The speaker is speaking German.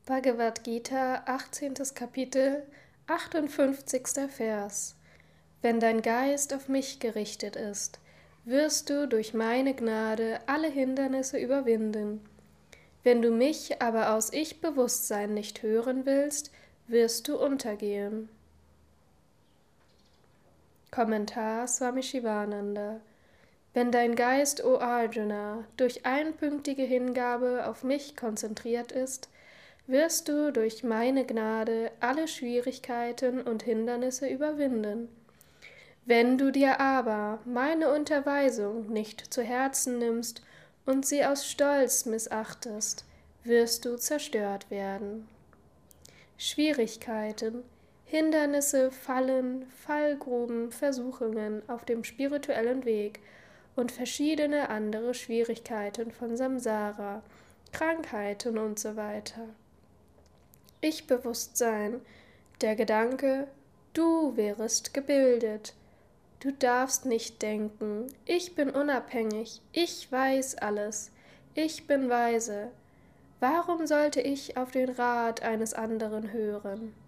Bhagavad Gita, 18. Kapitel, 58. Vers. Wenn dein Geist auf mich gerichtet ist, wirst du durch meine Gnade alle Hindernisse überwinden. Wenn du mich aber aus Ich-Bewusstsein nicht hören willst, wirst du untergehen. Kommentar Swami Shivananda. Wenn dein Geist, o Arjuna, durch einpünktige Hingabe auf mich konzentriert ist, wirst du durch meine Gnade alle Schwierigkeiten und Hindernisse überwinden. Wenn du dir aber meine Unterweisung nicht zu Herzen nimmst und sie aus Stolz missachtest, wirst du zerstört werden. Schwierigkeiten, Hindernisse, Fallen, Fallgruben, Versuchungen auf dem spirituellen Weg und verschiedene andere Schwierigkeiten von Samsara, Krankheiten usw. Ich-Bewusstsein, der Gedanke, du wärest gebildet. Du darfst nicht denken, ich bin unabhängig, ich weiß alles, ich bin weise. Warum sollte ich auf den Rat eines anderen hören?